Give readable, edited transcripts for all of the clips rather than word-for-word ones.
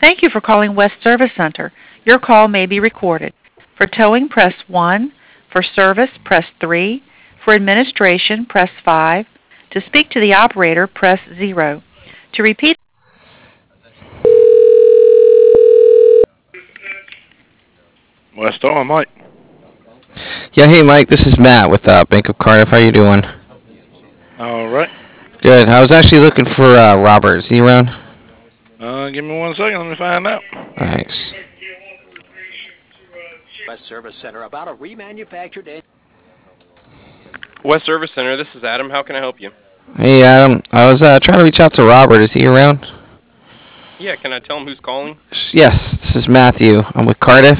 Thank you for calling West Service Center. Your call may be recorded. For towing, press 1. For service, press 3. For administration, press 5. To speak to the operator, press 0. To repeat, Westall, Mike. Yeah, hey Mike, this is Matt with Bank of Cardiff. How you doing? All right. Good. I was actually looking for Robert. Is he around? Give me 1 second. Let me find out. Thanks. West Service Center about a remanufactured. West Service Center, this is Adam. How can I help you? Hey Adam, I was trying to reach out to Robert. Is he around? Yeah, can I tell him who's calling? Yes, this is Matthew. I'm with Cardiff.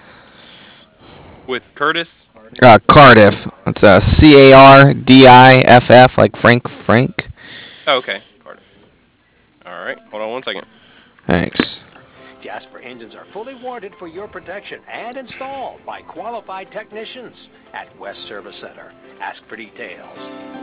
With Curtis? Cardiff. It's Cardiff, like Frank. Oh, okay, Cardiff. All right, hold on 1 second. Thanks. Jasper engines are fully warranted for your protection and installed by qualified technicians at West Service Center. Ask for details.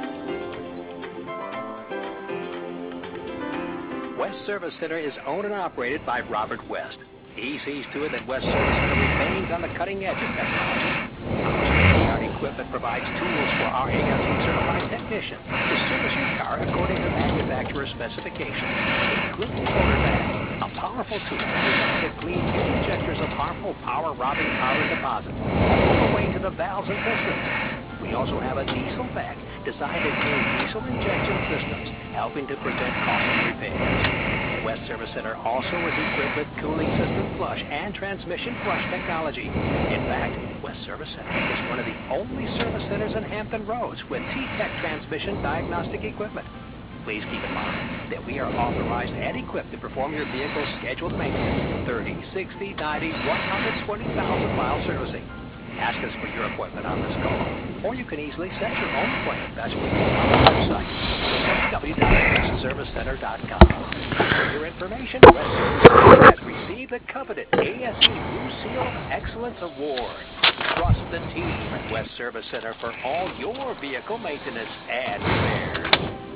West Service Center is owned and operated by Robert West. He sees to it that West Service Center remains on the cutting edge of technology. Our state-of-the-art equipment provides tools for our ASE-certified technicians to service your car according to manufacturer specifications, including motor bag, a powerful tool designed to clean fuel injectors of harmful power-robbing powder deposits all the way to the valves and pistons. We also have a diesel bag designed to clean diesel injection systems, helping to prevent costly repairs. West Service Center also is equipped with cooling system flush and transmission flush technology. In fact, West Service Center is one of the only service centers in Hampton Roads with T-Tech transmission diagnostic equipment. Please keep in mind that we are authorized and equipped to perform your vehicle's scheduled maintenance, 30, 60, 90, 120,000 mile servicing. Ask us for your appointment on this call, or you can easily set your own appointment. That's what we do on our website, www.westservicecenter.com. For your information, West Service Center has received the coveted ASE Blue Seal of Excellence Award. Trust the team at West Service Center for all your vehicle maintenance and repairs.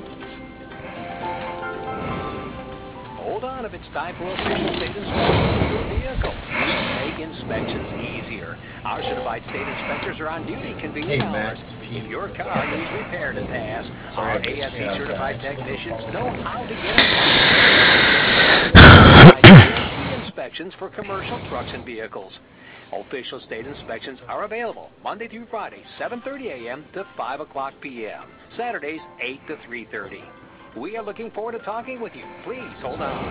Hold on, if it's time for official state inspection of your vehicle. Make inspections easier. Our certified state inspectors are on duty convenient hours. If your car needs repair to pass, our ASE certified technicians know how to get it. Inspections for commercial trucks and vehicles. Official state inspections are available Monday through Friday, 7:30 a.m. to 5 o'clock p.m. Saturdays, 8 to 3:30. We are looking forward to talking with you. Please hold on.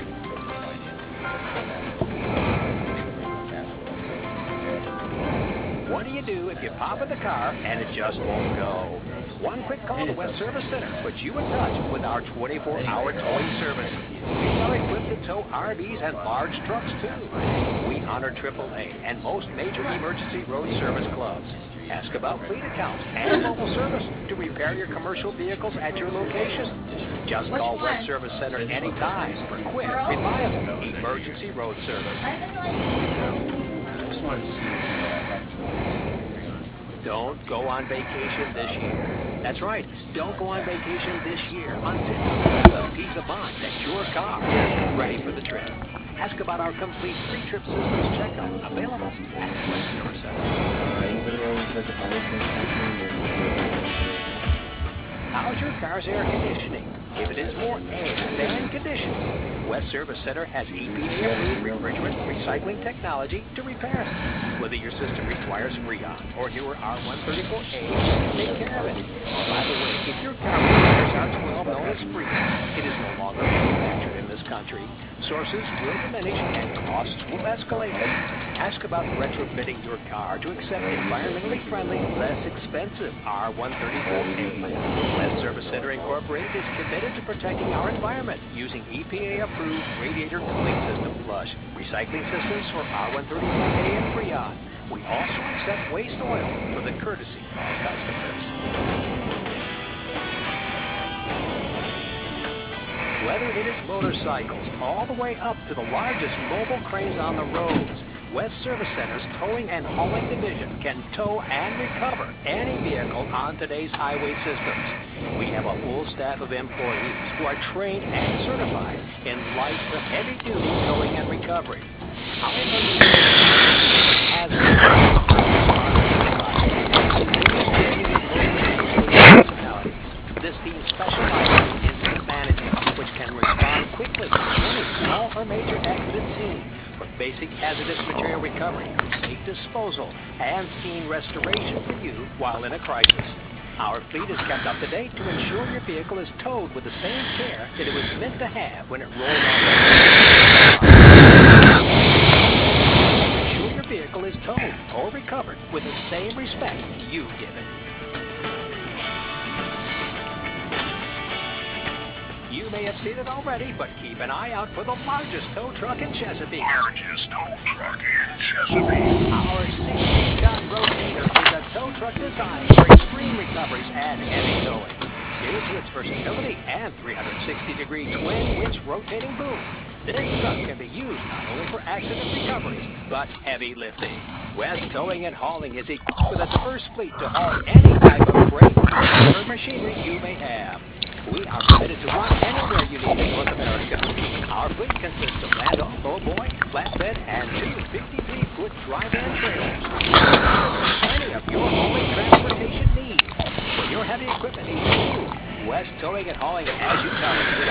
What do you do if you pop in the car and it just won't go? One quick call to West Service Center puts you in touch with our 24-hour towing service. We are equipped to tow RVs and large trucks, too. We honor AAA and most major emergency road service clubs. Ask about fleet accounts and mobile service to repair your commercial vehicles at your location. Just call West Service Center anytime for quick, reliable emergency road service. Don't go on vacation this year. That's right, don't go on vacation this year until you have peace of mind that your car is ready for the trip. Ask about our complete pre-trip systems checkup available at West Service Center. How's your car's air conditioning? If it is more air than conditioning, West Service Center has EPA-approved refrigerant recycling technology to repair it. Whether your system requires Freon or newer R134A, take care of it. By the way, if your car requires R12 known as Freon, it is no longer manufactured in this country. Sources will diminish and costs will escalate. Ask about retrofitting your car to accept environmentally friendly, less expensive R134A. West Service Center Incorporated is committed to protecting our environment using EPA-approved radiator cooling system flush, recycling systems for R134A and Freon. We also accept waste oil for the courtesy of our customers. Whether it is motorcycles all the way up to the largest mobile cranes on the roads, West Service Center's Towing and Hauling Division can tow and recover any vehicle on today's highway systems. We have a full staff of employees who are trained and certified in light to heavy-duty towing and recovery. Our emergency has municipalities. This team specializes in incident management, which can respond quickly to any small or major accident scene, from basic hazardous material recovery to safe disposal and scene restoration for you while in a crisis. Our fleet is kept up to date to ensure your vehicle is towed with the same care that it was meant to have when it rolled off. Ensure your vehicle is towed or recovered with the same respect you give it. You may have seen it already, but keep an eye out for the largest tow truck in Chesapeake. Our 16-ton Rotator is a tow truck designed for extreme recoveries and heavy towing. Due to its versatility and 360-degree twin-winch rotating boom, this truck can be used not only for accident recoveries, but heavy lifting. West Towing and Hauling is equipped with a diverse fleet to haul any type of freight or machinery you may have. We are committed to run anywhere you need in North America. Our fleet consists of land-off, lowboy, flatbed, and 2 53-foot dry van trailers. Any of your hauling transportation needs. When your heavy equipment needs moved, West Towing and Hauling has you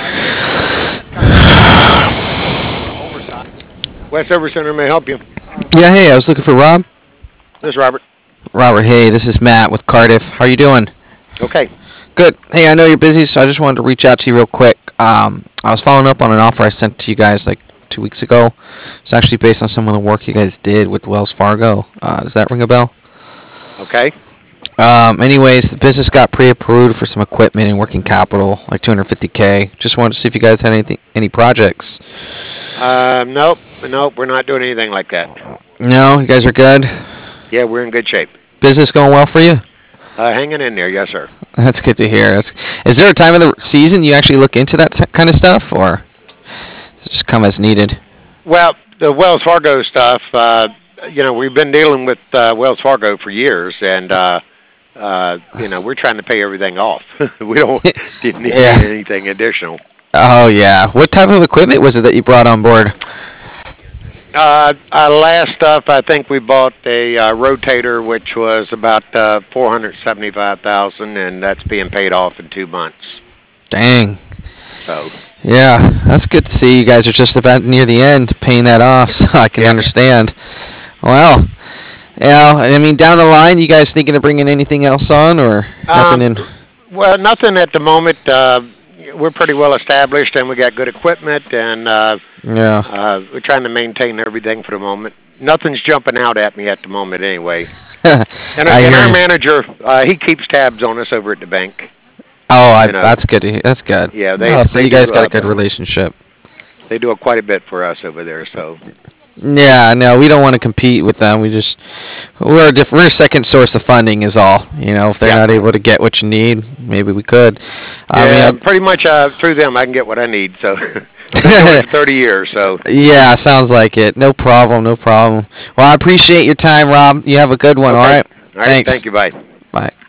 covered. Oversight. West Service Center may help you. Yeah, hey, I was looking for Rob. This is Robert. Robert, hey, this is Matt with Cardiff. How you doing? Okay. Good. Hey, I know you're busy, so I just wanted to reach out to you real quick. I was following up on an offer I sent to you guys like 2 weeks ago. It's actually based on some of the work you guys did with Wells Fargo. Does that ring a bell? Okay. Anyways, the business got pre-approved for some equipment and working capital, like $250K. Just wanted to see if you guys had any projects. Nope, we're not doing anything like that. No, you guys are good? Yeah, we're in good shape. Business going well for you? Hanging in there, yes, sir. That's good to hear. Is there a time of the season you actually look into that kind of stuff, or does it just come as needed? Well, the Wells Fargo stuff, we've been dealing with Wells Fargo for years, and, we're trying to pay everything off. We don't need anything additional. Oh, yeah. What type of equipment was it that you brought on board? Last stuff, I think we bought a Rotator, which was about $475,000, and that's being paid off in 2 months. Dang. So. Yeah, that's good to see. You guys are just about near the end paying that off, so I can understand. Well, I mean, down the line, you guys thinking of bringing anything else on, or nothing in? Well, nothing at the moment. We're pretty well established, and we got good equipment, and we're trying to maintain everything for the moment. Nothing's jumping out at me at the moment anyway. and our manager, he keeps tabs on us over at the bank. Oh, that's good to hear. That's good. Yeah, so you guys got a good relationship. They do quite a bit for us over there, so. Yeah, no, we don't want to compete with them. We're a second source of funding is all. If they're not able to get what you need, maybe we could. Pretty much through them I can get what I need. So, for 30 years. So. Yeah, sounds like it. No problem. Well, I appreciate your time, Rob. You have a good one. Okay. All right. Thanks. Thank you. Bye. Bye.